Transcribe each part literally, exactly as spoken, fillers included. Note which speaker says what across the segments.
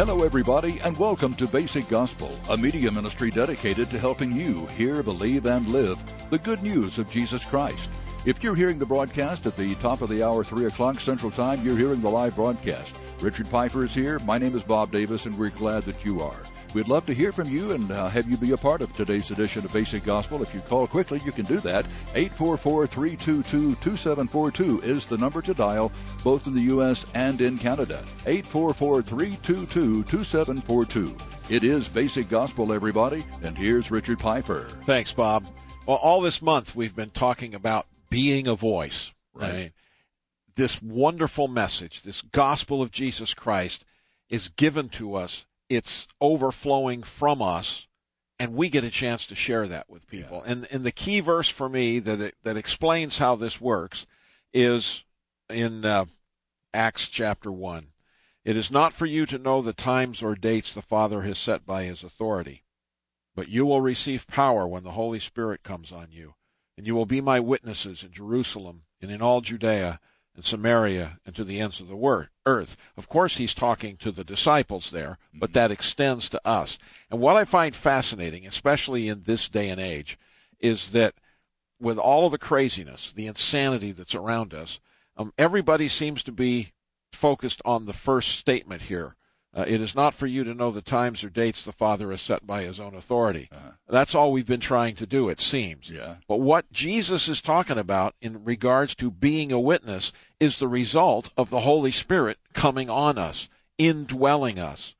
Speaker 1: Hello, everybody, and welcome to Basic Gospel, a media ministry dedicated to helping you hear, believe, and live the good news of Jesus Christ. If you're hearing the broadcast at the top of the hour, three o'clock Central Time, you're hearing the live broadcast. Richard Piper is here. My name is Bob Davis, and we're glad that you are. We'd love to hear from you and uh, have you be a part of today's edition of Basic Gospel. If you call quickly, you can do that. eight four four, three two two, two seven four two is the number to dial, both in the U S and in Canada. eight four four, three two two, two seven four two. It is Basic Gospel, everybody, and here's Richard Piper.
Speaker 2: Thanks, Bob. Well, all this month we've been talking about being a voice.
Speaker 1: Right.
Speaker 2: I mean, this wonderful message, this gospel of Jesus Christ, is given to us. It's overflowing from us, and we get a chance to share that with people. Yeah. And and the key verse for me that it, that explains how this works is in uh, Acts chapter one. It is not for you to know the times or dates the Father has set by his authority, but you will receive power when the Holy Spirit comes on you, and you will be my witnesses in Jerusalem and in all Judea and Samaria and to the ends of the earth. Of course, he's talking to the disciples there, but that extends to us. And what I find fascinating, especially in this day and age, is that with all of the craziness, the insanity that's around us, um, everybody seems to be focused on the first statement here. Uh, it is not for you to know the times or dates the Father has set by his own authority. Uh-huh. That's all we've been trying to do, it seems.
Speaker 1: Yeah.
Speaker 2: But what Jesus is talking about in regards to being a witness is the result of the Holy Spirit coming on us, indwelling us.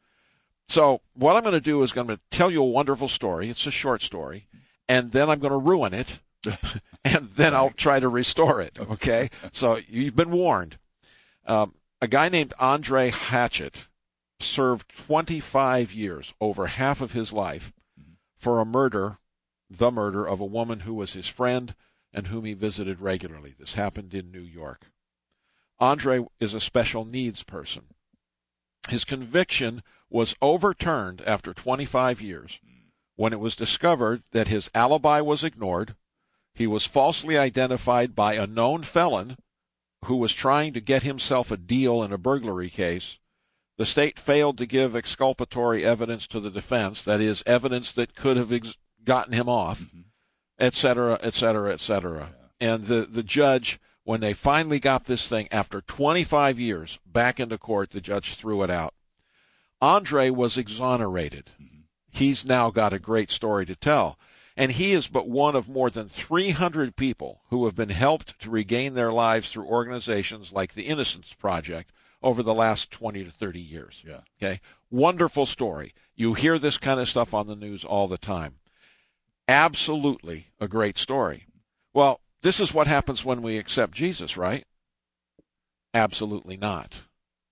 Speaker 2: So what I'm going to do is I'm going to tell you a wonderful story. It's a short story. And then I'm going to ruin it. And then I'll try to restore it. Okay? So you've been warned. Um, a guy named Andre Hatchett served twenty-five years, over half of his life, for a murder, the murder of a woman who was his friend and whom he visited regularly. This happened in New York. Andre is a special needs person. His conviction was overturned after twenty-five years when it was discovered that his alibi was ignored. He was falsely identified by a known felon who was trying to get himself a deal in a burglary case. The state failed to give exculpatory evidence to the defense, that is, evidence that could have ex- gotten him off, mm-hmm. et cetera, et cetera, et cetera. Yeah. And the, the judge, when they finally got this thing, after twenty-five years, back into court, the judge threw it out. Andre was exonerated. Mm-hmm. He's now got a great story to tell. And he is but one of more than three hundred people who have been helped to regain their lives through organizations like the Innocence Project over the last twenty to thirty years.
Speaker 1: Yeah.
Speaker 2: Okay? Wonderful story. You hear this kind of stuff on the news all the time. Absolutely a great story. Well, this is what happens when we accept Jesus, right? Absolutely not.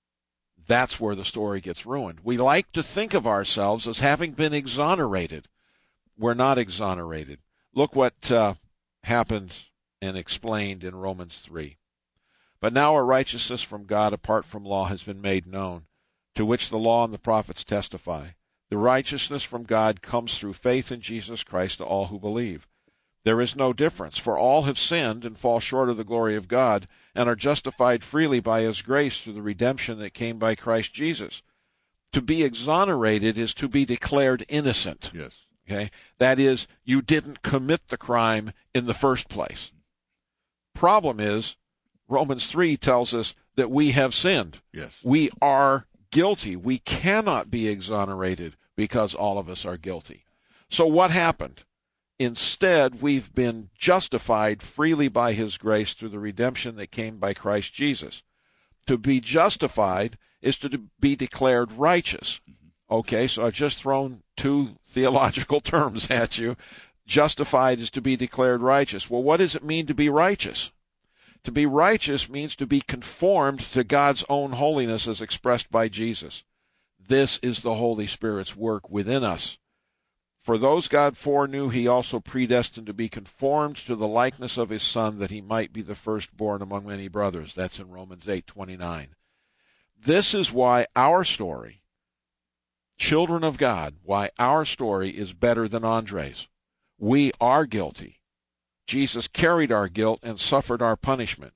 Speaker 2: That's where the story gets ruined. We like to think of ourselves as having been exonerated. We're not exonerated. Look what uh, happened and explained in Romans three. But now a righteousness from God apart from law has been made known, to which the law and the prophets testify. The righteousness from God comes through faith in Jesus Christ to all who believe. There is no difference, for all have sinned and fall short of the glory of God, and are justified freely by his grace through the redemption that came by Christ Jesus. To be exonerated is to be declared innocent.
Speaker 1: Yes.
Speaker 2: Okay? That is, you didn't commit the crime in the first place. Problem is, Romans three tells us that we have sinned.
Speaker 1: Yes.
Speaker 2: We are guilty. We cannot be exonerated because all of us are guilty. So what happened? Instead, we've been justified freely by his grace through the redemption that came by Christ Jesus. To be justified is to be declared righteous. Okay, so I've just thrown two theological terms at you. Justified is to be declared righteous. Well, what does it mean to be righteous? To be righteous means to be conformed to God's own holiness as expressed by Jesus. This is the Holy Spirit's work within us. For those God foreknew, he also predestined to be conformed to the likeness of his Son, that he might be the firstborn among many brothers. That's in Romans eight twenty-nine. This is why our story, children of God, why our story is better than Andre's. We are guilty. Jesus carried our guilt and suffered our punishment.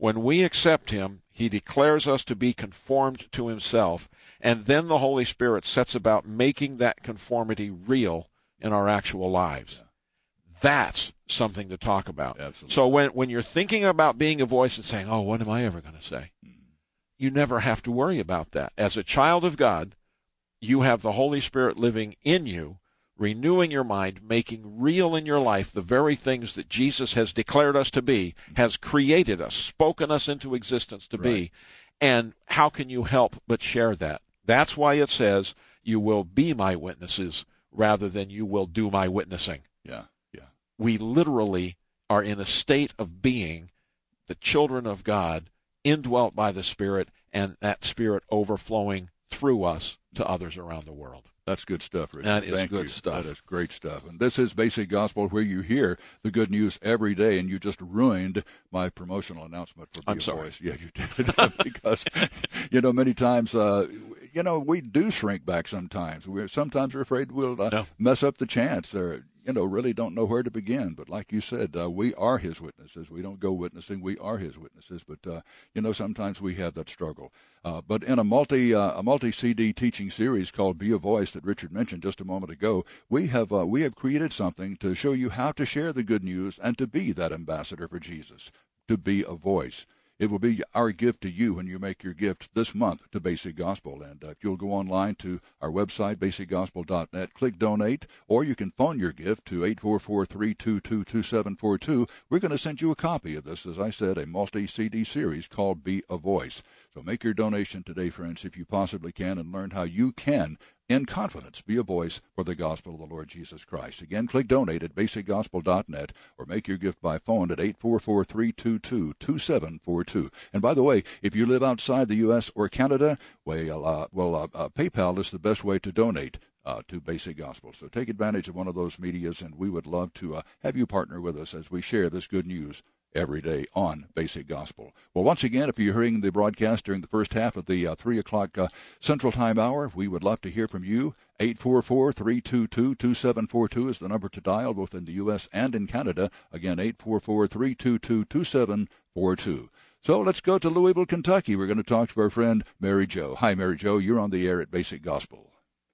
Speaker 2: When we accept him, he declares us to be conformed to himself, and then the Holy Spirit sets about making that conformity real in our actual lives.
Speaker 1: Yeah.
Speaker 2: That's something to talk about.
Speaker 1: Absolutely.
Speaker 2: So when, when you're thinking about being a voice and saying, oh, what am I ever going to say? Mm-hmm. You never have to worry about that. As a child of God, you have the Holy Spirit living in you, renewing your mind, making real in your life the very things that Jesus has declared us to be, has created us, spoken us into existence to
Speaker 1: right.
Speaker 2: be. And how can you help but share that? That's why it says, you will be my witnesses rather than you will do my witnessing.
Speaker 1: Yeah, yeah.
Speaker 2: We literally are in a state of being the children of God, indwelt by the Spirit, and that Spirit overflowing through us to others around the world.
Speaker 1: That's good stuff, Richard.
Speaker 2: That is
Speaker 1: Thank
Speaker 2: good
Speaker 1: you.
Speaker 2: stuff.
Speaker 1: That is great stuff. And this is Basic Gospel, where you hear the good news every day, and you just ruined my promotional announcement for Be
Speaker 2: I'm
Speaker 1: a
Speaker 2: sorry.
Speaker 1: Voice. Yeah, you did. Because, you know, many times, uh, you know, we do shrink back sometimes. We're Sometimes we're afraid we'll uh,
Speaker 2: no.
Speaker 1: mess up the chance, or, you know, really don't know where to begin. But like you said, uh, we are his witnesses. We don't go witnessing. We are his witnesses. But, uh, you know, sometimes we have that struggle. Uh, but in a multi uh, a multi C D teaching series called Be a Voice that Richard mentioned just a moment ago, we have uh, we have created something to show you how to share the good news and to be that ambassador for Jesus, to be a voice. It will be our gift to you when you make your gift this month to Basic Gospel. And uh, if you'll go online to our website, basic gospel dot net, click Donate, or you can phone your gift to eight four four, three two two, two seven four two. We're going to send you a copy of this, as I said, a multi-C D series called Be a Voice. So make your donation today, friends, if you possibly can, and learn how you can, in confidence, be a voice for the gospel of the Lord Jesus Christ. Again, click Donate at basic gospel dot net or make your gift by phone at eight four four, three two two, two seven four two. And by the way, if you live outside the U S or Canada, well, uh, well uh, uh, PayPal is the best way to donate uh, to Basic Gospel. So take advantage of one of those medias, and we would love to uh, have you partner with us as we share this good news every day on Basic Gospel. Well, once again, if you're hearing the broadcast during the first half of the uh, three o'clock uh, Central Time hour, we would love to hear from you. eight four four, three two two, two seven four two is the number to dial, both in the U S and in Canada. Again, eight four four, three two two, two seven four two. So let's go to Louisville, Kentucky. We're going to talk to our friend Mary Jo. Hi, Mary Jo. You're on the air at Basic Gospel.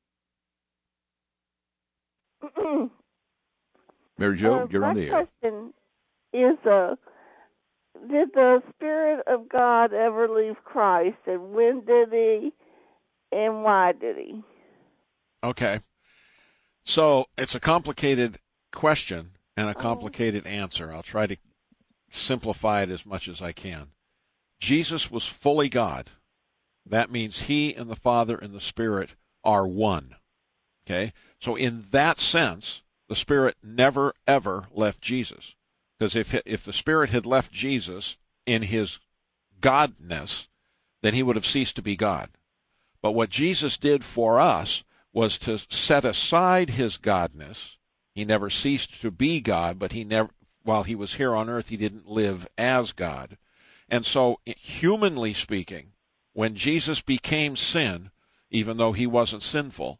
Speaker 1: Mary Jo,
Speaker 3: uh,
Speaker 1: you're on the air.
Speaker 3: My question is, uh, did the Spirit of God ever leave Christ, and when did he, and why did he?
Speaker 2: Okay. So it's a complicated question and a complicated answer. I'll try to simplify it as much as I can. Jesus was fully God. That means he and the Father and the Spirit are one. Okay? So in that sense, the Spirit never, ever left Jesus. Because if if the Spirit had left Jesus in his godness, then he would have ceased to be God. But what Jesus did for us was to set aside his godness. He never ceased to be God, but he never, while he was here on earth, he didn't live as God. And so, humanly speaking, when Jesus became sin, even though he wasn't sinful,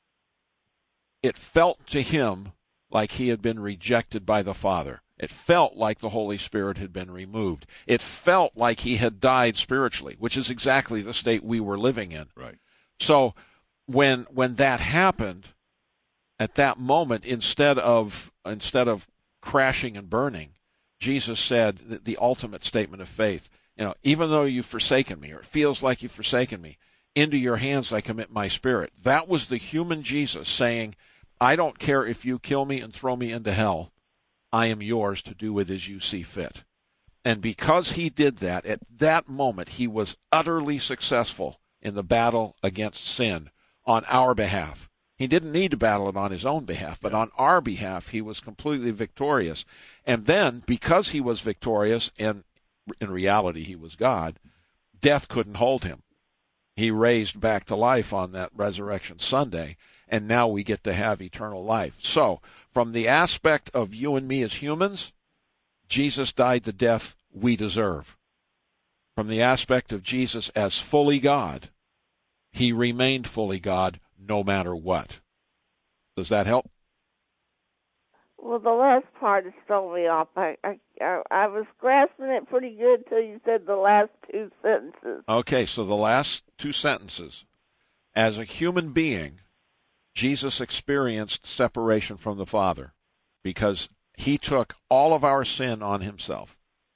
Speaker 2: it felt to him like he had been rejected by the Father. It felt like the Holy Spirit had been removed. It felt like he had died spiritually, which is exactly the state we were living in.
Speaker 1: Right.
Speaker 2: So when when that happened, at that moment, instead of instead of crashing and burning, Jesus said the, the ultimate statement of faith, you know, even though you've forsaken me, or it feels like you've forsaken me, into your hands I commit my spirit. That was the human Jesus saying, I don't care if you kill me and throw me into hell. I am yours to do with as you see fit. And because he did that, at that moment, he was utterly successful in the battle against sin on our behalf. He didn't need to battle it on his own behalf, but on our behalf, he was completely victorious. And then, because he was victorious, and in reality he was God, death couldn't hold him. He raised back to life on that Resurrection Sunday, and now we get to have eternal life. So, from the aspect of you and me as humans, Jesus died the death we deserve. From the aspect of Jesus as fully God, he remained fully God no matter what. Does that help?
Speaker 3: Well, the last part has thrown me off. I, I, I, I was grasping it pretty good till you said the last two sentences.
Speaker 2: Okay, so the last two sentences. As a human being, Jesus experienced separation from the Father because he took all of our sin on himself.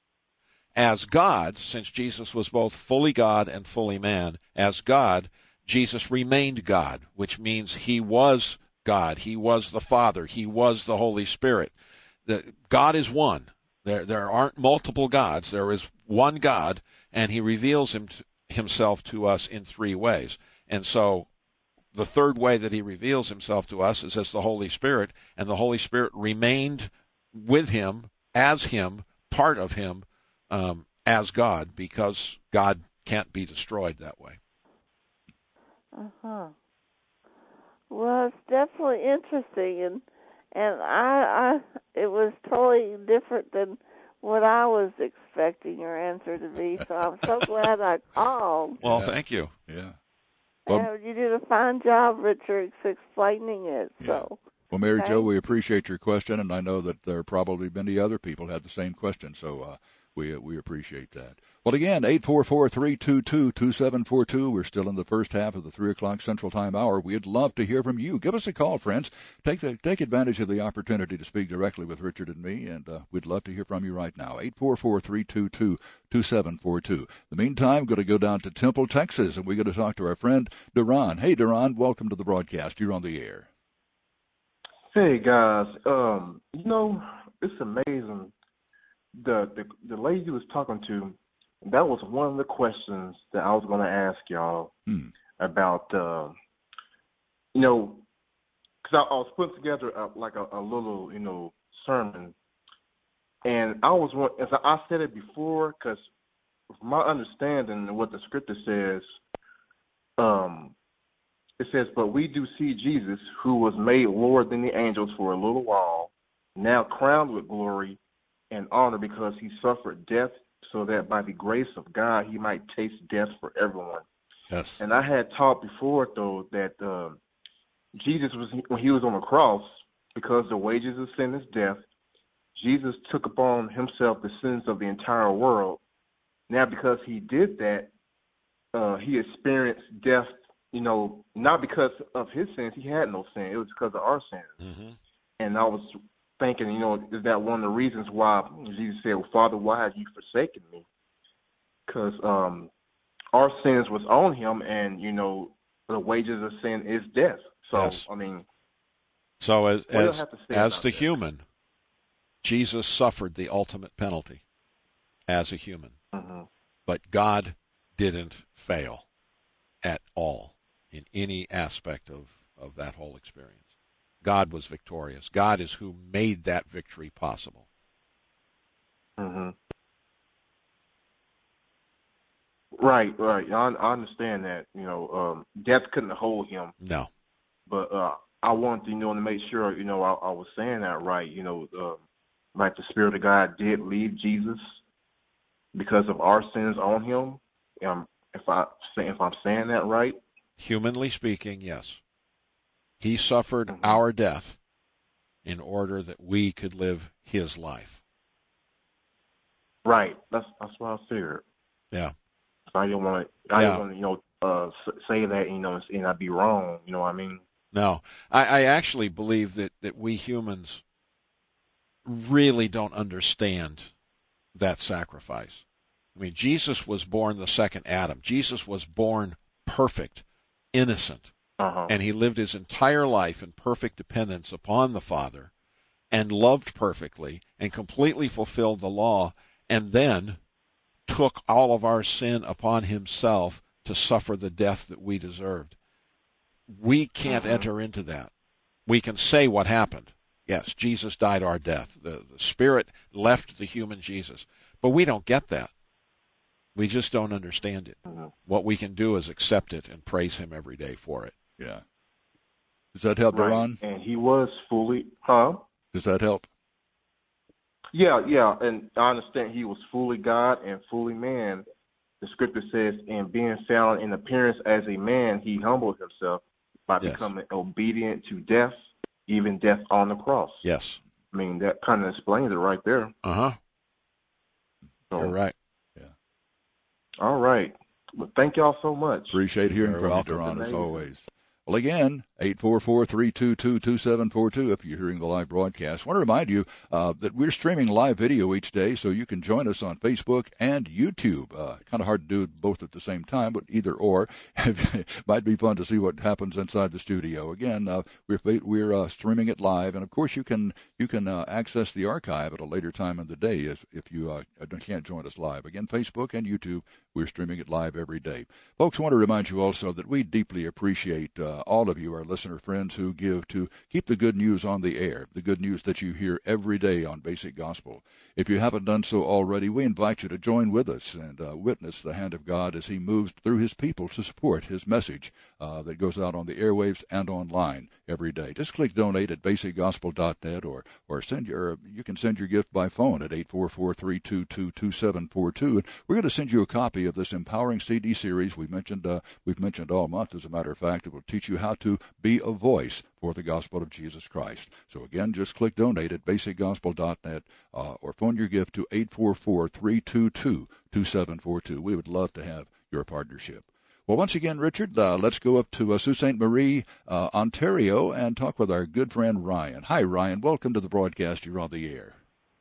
Speaker 2: As God, since Jesus was both fully God and fully man, as God, Jesus remained God, which means he was God. He was the Father. He was the Holy Spirit. The, God is one. There, there aren't multiple gods. There is one God, and he reveals him to, himself to us in three ways. And so the third way that he reveals himself to us is as the Holy Spirit, and the Holy Spirit remained with him, as him, part of him, um, as God, because God can't be destroyed that way.
Speaker 3: Uh-huh. Well, it's definitely interesting, and and I, I it was totally different than what I was expecting your answer to be, so I'm so glad I called.
Speaker 2: Well,
Speaker 1: Yeah.
Speaker 2: thank you.
Speaker 1: Yeah. Well,
Speaker 3: And you did a fine job, Richard, explaining it.
Speaker 1: Yeah.
Speaker 3: So,
Speaker 1: well, Mary
Speaker 3: okay.
Speaker 1: Jo, we appreciate your question, and I know that there are probably many other people who had the same question, so uh, we we appreciate that. Well, again, eight four four, three two two, two seven four two. We're still in the first half of the three o'clock Central Time hour. We'd love to hear from you. Give us a call, friends. Take the, take advantage of the opportunity to speak directly with Richard and me, and uh, we'd love to hear from you right now. eight four four, three two two, two seven four two. In the meantime, going to go down to Temple, Texas, and we're going to talk to our friend Duran. Hey, Duran, welcome to the broadcast. You're on the air.
Speaker 4: Hey guys, um, you know, it's amazing. The, the the lady you was talking to, that was one of the questions that I was going to ask y'all
Speaker 1: Hmm.
Speaker 4: about. Uh, you know, because I, I was putting together a, like a, a little, you know, sermon, and I was one. As I said it before, because from my understanding of what the scripture says, um. It says, but we do see Jesus, who was made Lord than the angels for a little while, now crowned with glory and honor because he suffered death so that by the grace of God he might taste death for everyone.
Speaker 2: Yes.
Speaker 4: And I had taught before, though, that uh, Jesus, was when he was on the cross, because the wages of sin is death, Jesus took upon himself the sins of the entire world. Now, because he did that, uh, he experienced death. You know, not because of his sins. He had no sin. It was because of our sins.
Speaker 2: Mm-hmm.
Speaker 4: And I was thinking, you know, is that one of the reasons why Jesus said, well, Father, why have you forsaken me? Because um, our sins was on him, and, you know, the wages of sin is death. So,
Speaker 2: Yes.
Speaker 4: I mean,
Speaker 2: So as,
Speaker 4: what do I
Speaker 2: as,
Speaker 4: have to say
Speaker 2: as
Speaker 4: about
Speaker 2: the
Speaker 4: that?
Speaker 2: human, Jesus suffered the ultimate penalty as a human.
Speaker 4: Mm-hmm.
Speaker 2: But God didn't fail at all in any aspect of, of that whole experience. God was victorious. God is who made that victory possible.
Speaker 4: Mm-hmm. Right, right. I, I understand that. You know, um, death couldn't hold him.
Speaker 2: No.
Speaker 4: But uh, I wanted to, you know, to make sure, you know, I, I was saying that right. You know, um, like the Spirit of God did leave Jesus because of our sins on him. Um, if I say, if I'm saying that right.
Speaker 2: Humanly speaking, yes. He suffered
Speaker 4: Mm-hmm.
Speaker 2: our death in order that we could live his life.
Speaker 4: Right. That's that's what I figured.
Speaker 2: Yeah.
Speaker 4: So I didn't want to. I
Speaker 2: Yeah.
Speaker 4: didn't want to, you know, uh, say that, you know, and I'd be wrong. You know what I mean?
Speaker 2: No. I, I actually believe that, that we humans really don't understand that sacrifice. I mean, Jesus was born the second Adam. Jesus was born perfect, innocent,
Speaker 4: Uh-huh.
Speaker 2: and he lived his entire life in perfect dependence upon the Father and loved perfectly and completely fulfilled the law, and then took all of our sin upon himself to suffer the death that we deserved. We can't
Speaker 4: Mm-hmm.
Speaker 2: enter into that. We can say what happened. Yes, Jesus died our death. The, the Spirit left the human Jesus. But we don't get that. We just don't understand it.
Speaker 4: Mm-hmm.
Speaker 2: What we can do is accept it and praise him every day for it.
Speaker 1: Yeah. Does that help,
Speaker 4: Right.
Speaker 1: Duran?
Speaker 4: And he was fully, huh?
Speaker 1: Does that help?
Speaker 4: Yeah, yeah, and I understand he was fully God and fully man. The scripture says, and being found in appearance as a man, he humbled himself by
Speaker 2: Yes.
Speaker 4: becoming obedient to death, even death on the cross.
Speaker 2: Yes.
Speaker 4: I mean, that kind of explains it right there.
Speaker 2: Uh-huh.
Speaker 4: So,
Speaker 2: You're right.
Speaker 1: Yeah.
Speaker 4: All right. Well, thank y'all so much.
Speaker 1: Appreciate hearing
Speaker 2: You're
Speaker 1: from
Speaker 2: welcome.
Speaker 1: you, Duran, as
Speaker 4: Amazing.
Speaker 1: always. Well, again, eight four four, three two two, two seven four two if you're hearing the live broadcast. I want to remind you uh, that we're streaming live video each day, so you can join us on Facebook and YouTube. Uh, kind of hard to do both at the same time, but either or. Might be fun to see what happens inside the studio. Again, uh, we're we're uh, streaming it live, and of course you can you can uh, access the archive at a later time in the day if, if you uh, can't join us live. Again, Facebook and YouTube, we're streaming it live every day. Folks, I want to remind you also that we deeply appreciate uh, all of you, our listener friends, who give to keep the good news on the air, the good news that you hear every day on Basic Gospel. If you haven't done so already, we invite you to join with us and uh, witness the hand of God as he moves through his people to support his message uh, that goes out on the airwaves and online every day. Just click donate at basic gospel dot net or or send your you can send your gift by phone at eight four four, three two two, two seven four two. And we're going to send you a copy of this empowering C D series we mentioned uh, we've mentioned all month. As a matter of fact, it will teach you how to be a voice for the gospel of Jesus Christ. So again, just click donate at basic gospel dot net uh, or phone your gift to eight four four, three two two, two seven four two. We would love to have your partnership. Well, once again, Richard, uh, let's go up to uh, Sault Ste. Marie, uh, Ontario, and talk with our good friend Ryan. Hi, Ryan. Welcome to the broadcast. You're on the air.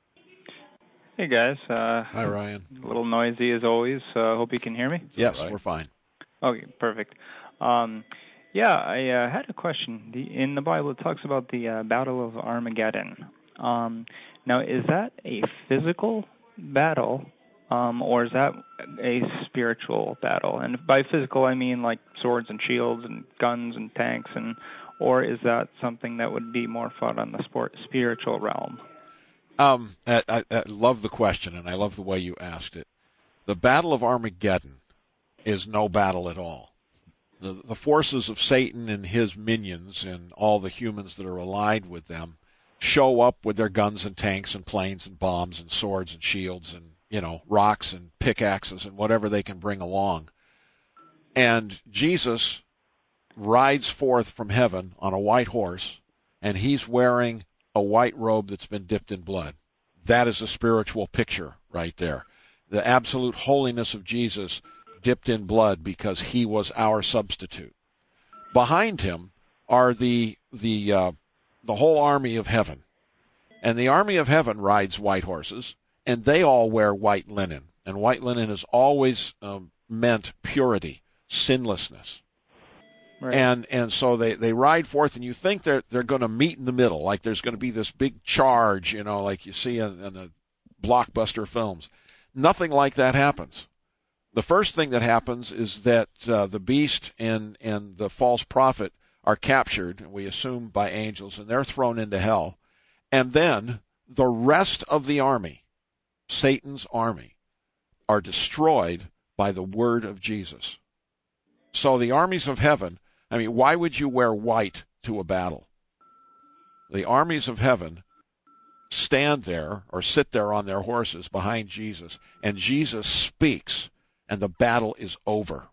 Speaker 5: Hey, guys. Uh,
Speaker 2: Hi, Ryan.
Speaker 5: A little noisy as always. Uh, hope you can hear me.
Speaker 2: Yes,
Speaker 1: right.
Speaker 2: we're fine.
Speaker 5: Okay, perfect. Um, yeah, I uh, had a question. The, in the Bible, it talks about the uh, Battle of Armageddon. Um, now, is that a physical battle, um, or is that a spiritual battle? And by physical, I mean like swords and shields and guns and tanks, and or is that something that would be more fought on the sport, spiritual realm?
Speaker 2: Um, I, I, I love the question, and I love the way you asked it. The Battle of Armageddon is no battle at all. The, the forces of Satan and his minions and all the humans that are allied with them show up with their guns and tanks and planes and bombs and swords and shields and, you know, rocks and pickaxes and whatever they can bring along. And Jesus rides forth from heaven on a white horse, and he's wearing a white robe that's been dipped in blood. That is a spiritual picture right there. The absolute holiness of Jesus dipped in blood because he was our substitute. Behind him are the the uh, the whole army of heaven. And the army of heaven rides white horses, and they all wear white linen. And white linen has always um, meant purity, sinlessness.
Speaker 5: Right.
Speaker 2: And and so they, they ride forth, and you think they're they're going to meet in the middle, like there's going to be this big charge, you know, like you see in, in the blockbuster films. Nothing like that happens. The first thing that happens is that uh, the beast and, and the false prophet are captured, we assume by angels, and they're thrown into hell. And then the rest of the army, Satan's army, are destroyed by the word of Jesus. So the armies of heaven, I mean, why would you wear white to a battle? The armies of heaven stand there or sit there on their horses behind Jesus, and Jesus speaks, and the battle is over.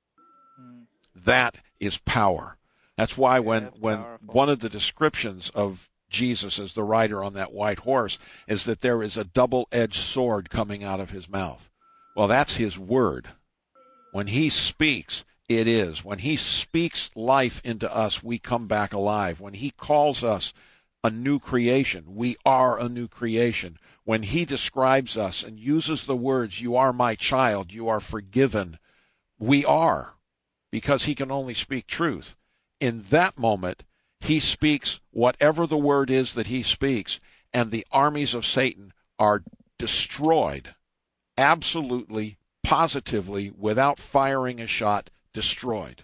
Speaker 5: Mm.
Speaker 2: That is power. That's why when,
Speaker 5: that's
Speaker 2: when
Speaker 5: powerful.
Speaker 2: one of the descriptions of Jesus as the rider on that white horse is that there is a double-edged sword coming out of his mouth. Well, that's his word. When he speaks, it is. When he speaks life into us, we come back alive. When he calls us a new creation, we are a new creation. When he describes us and uses the words, "You are my child, you are forgiven," we are, because he can only speak truth. In that moment, he speaks whatever the word is that he speaks, and the armies of Satan are destroyed, absolutely, positively, without firing a shot, destroyed.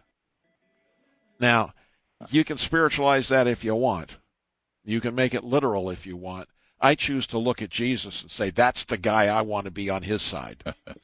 Speaker 2: Now, you can spiritualize that if you want. You can make it literal if you want. I choose to look at Jesus and say, that's the guy I want to be on his side.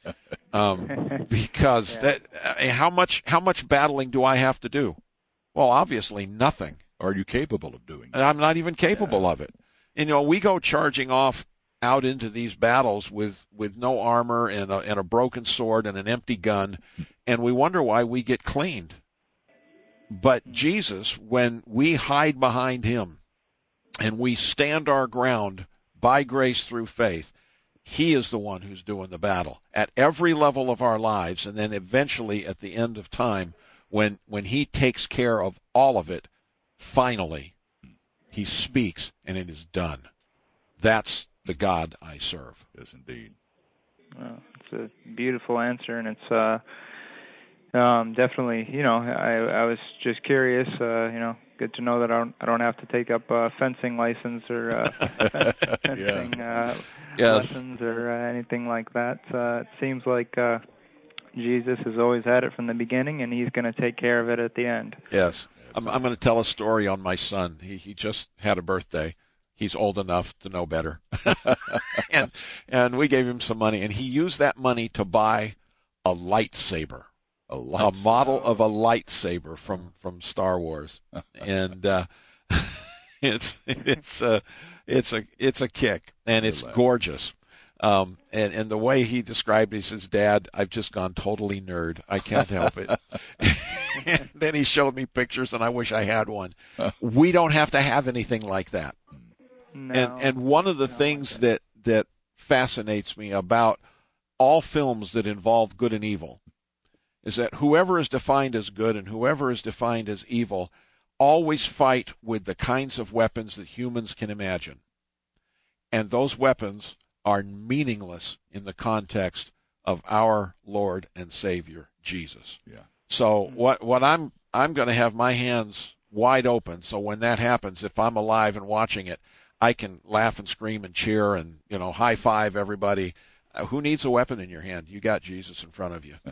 Speaker 2: um, because
Speaker 5: Yeah.
Speaker 2: that, uh, how much how much battling do I have to do? Well, obviously nothing.
Speaker 1: Are you capable of doing
Speaker 2: And
Speaker 1: that?
Speaker 2: I'm not even capable of it. And, you know, we go charging off out into these battles with, with no armor and a, and a broken sword and an empty gun, and we wonder why we get cleaned. But Jesus, when we hide behind him, and we stand our ground by grace through faith, he is the one who's doing the battle at every level of our lives, and then eventually at the end of time, when when he takes care of all of it, finally, he speaks and it is done. That's the God I serve.
Speaker 1: Yes, indeed.
Speaker 5: Well, it's a beautiful answer, and it's uh, um, definitely, you know, I I was just curious, uh, you know, good to know that I don't I don't have to take up a fencing license or uh, fencing yeah. uh,
Speaker 2: yes.
Speaker 5: lessons or uh, anything like that. Uh, it seems like uh, Jesus has always had it from the beginning, and he's going to take care of it at the end.
Speaker 2: Yes. I'm, I'm going to tell a story on my son. He he just had a birthday. He's old enough to know better. and and we gave him some money, and he used that money to buy a lightsaber,
Speaker 1: a, lightsaber.
Speaker 2: a model of a lightsaber from, from Star Wars. and uh, it's it's a it's a it's a kick, and it's gorgeous. Um, and, and the way he described it, he says, "Dad, I've just gone totally nerd. I can't help it." And then he showed me pictures, and I wish I had one. We don't have to have anything like that.
Speaker 5: No,
Speaker 2: and and one of the things like that. that that fascinates me about all films that involve good and evil is that whoever is defined as good and whoever is defined as evil always fight with the kinds of weapons that humans can imagine. And those weapons are meaningless in the context of our Lord and Savior, Jesus.
Speaker 1: Yeah.
Speaker 2: So what what I'm I'm going to have my hands wide open, so when that happens, if I'm alive and watching it, I can laugh and scream and cheer and, you know, high five everybody. Uh, who needs a weapon in your hand? You got Jesus in front of you.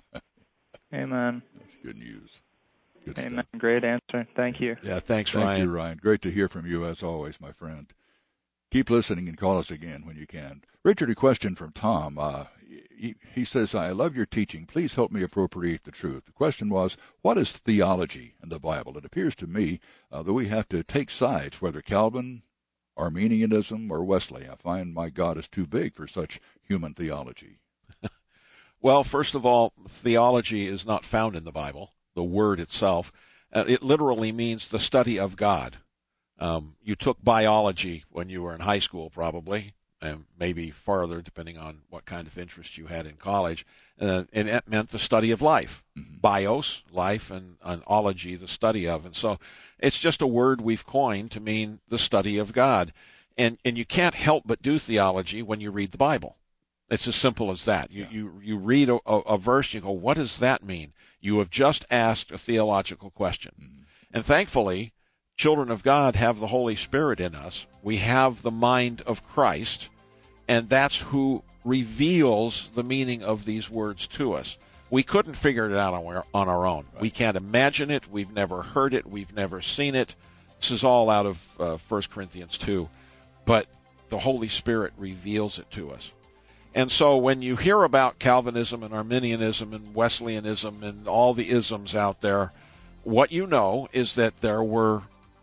Speaker 5: Amen.
Speaker 1: That's good news. Good
Speaker 5: Amen.
Speaker 1: stuff.
Speaker 5: Great answer. Thank you.
Speaker 2: Yeah, thanks,
Speaker 1: Thank
Speaker 2: Ryan.
Speaker 1: you, Ryan. Great to hear from you as always, my friend. Keep listening and call us again when you can. Richard, a question from Tom. Uh, he, he says, "I love your teaching. Please help me appropriate the truth." The question was, what is theology in the Bible? It appears to me uh, that we have to take sides, whether Calvin, Arminianism, or Wesley. I find my God is too big for such human theology.
Speaker 2: Well, first of all, theology is not found in the Bible, the word itself. Uh, it literally means the study of God. Um, you took biology when you were in high school, probably, and maybe farther, depending on what kind of interest you had in college. Uh, and it meant the study of life. Mm-hmm. Bios, life, and, and ology, the study of. And so it's just a word we've coined to mean the study of God. And and you can't help but do theology when you read the Bible. It's as simple as that. You yeah. you, you read a, a, a verse, you go, what does that mean? You have just asked a theological question. Mm-hmm. And thankfully, children of God have the Holy Spirit in us. We have the mind of Christ, and that's who reveals the meaning of these words to us. We couldn't figure it out on our, on our own. Right. We can't imagine it. We've never heard it. We've never seen it. This is all out of uh, First Corinthians two. But the Holy Spirit reveals it to us. And so when you hear about Calvinism and Arminianism and Wesleyanism and all the isms out there, what you know is that there were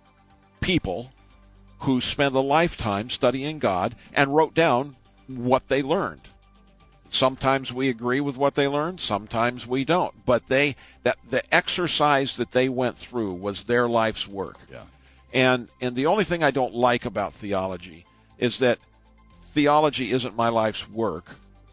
Speaker 2: people who spent a lifetime studying God and wrote down what they learned. Sometimes we agree with what they learned, sometimes we don't. But they that the exercise that they went through was their life's work.
Speaker 1: Yeah.
Speaker 2: And and the only thing I don't like about theology is that theology isn't my life's work.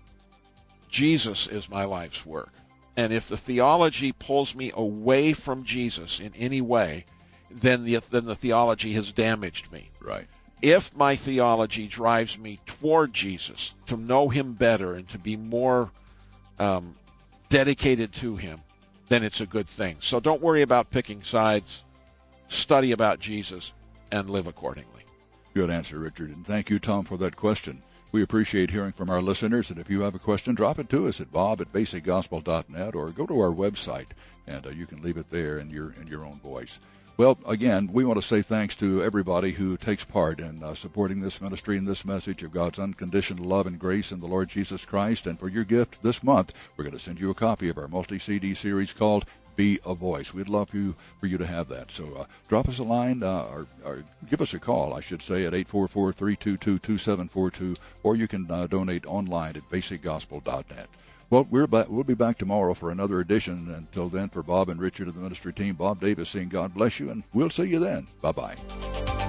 Speaker 2: Jesus is my life's work. And if the theology pulls me away from Jesus in any way, then the then the theology has damaged me.
Speaker 1: Right.
Speaker 2: If my theology drives me toward Jesus, to know him better and to be more um, dedicated to him, then it's a good thing. So don't worry about picking sides. Study about Jesus and live accordingly.
Speaker 1: Good answer, Richard. And thank you, Tom, for that question. We appreciate hearing from our listeners. And if you have a question, drop it to us at bob at basic gospel dot net or go to our website, and uh, you can leave it there in your in your own voice. Well, again, we want to say thanks to everybody who takes part in uh, supporting this ministry and this message of God's unconditional love and grace in the Lord Jesus Christ. And for your gift this month, we're going to send you a copy of our multi-C D series called Be a Voice. We'd love you for you to have that. So uh, drop us a line uh, or, or give us a call, I should say, at eight four four, three two two, two seven four two, or you can uh, donate online at basic gospel dot net. Well, we're back, we'll be back tomorrow for another edition. Until then, for Bob and Richard of the ministry team, Bob Davis saying God bless you, and we'll see you then. Bye-bye.